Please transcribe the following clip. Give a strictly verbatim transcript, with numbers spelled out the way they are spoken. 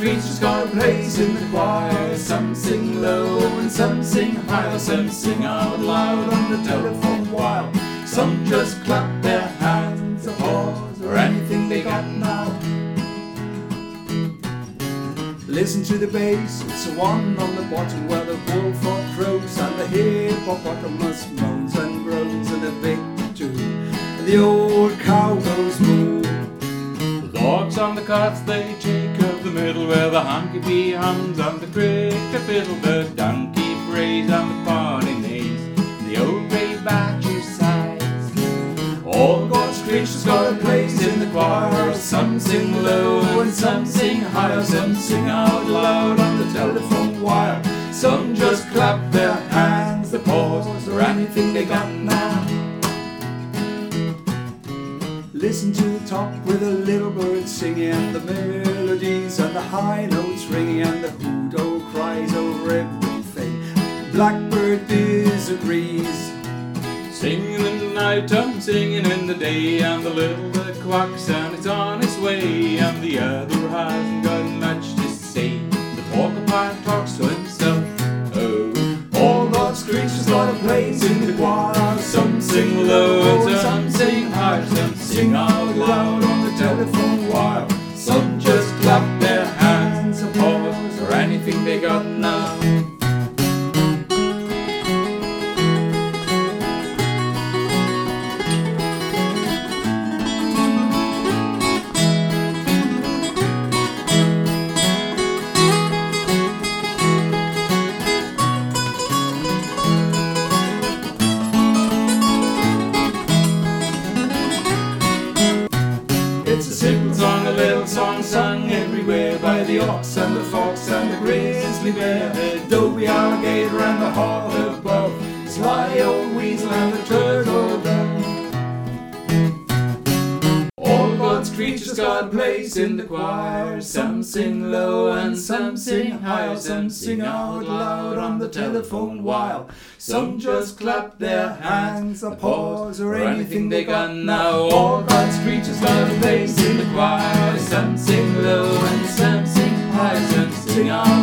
creatures got a place in the choir. Some sing low and some sing high. Some sing out loud on the telephone while some just clap their hands, applause, or anything they got now. Listen to the bass, it's the one on the bottom where the bullfrog croaks and the hippopotamus moans and groans and the big tune and the old cow goes moo. The dogs on the carts they take up the middle where the honky-bee hums and the cricket fiddle, the donkey brays and the pony neighs, and the old grey badger sighs. All God's creatures got a place in the choir. Some sing low and some sing high. Some sing out loud on the telephone wire. Some just clap their hands, the paws, or anything they got now. Listen to the top with the little birds singing, and the melodies and the high notes ringing, and the hoot-owl cries over everything. Blackbird disagrees. Singing in the night, I'm singing in the day, and the little bird quacks and it's on its way, and the other hasn't got much to say. The porcupine talks to himself. Oh, all God's creatures got a place in the choir. Some sing low and some sing high. Some sing out loud on the telephone wire. Some just clap their hands, applause, or anything they got now. It's a simple song, a little song sung everywhere by the ox and the fox and the grizzly bear, the dopey alligator and the hawk above, sly old weasel and the turtle dove. All God's creatures got a place in the choir. Some sing low and some sing high. Some sing out loud on the telephone while some just clap their hands, applause, or anything they got now. All God's creatures got a place in the choir. Some sing low and some sing high. Some sing out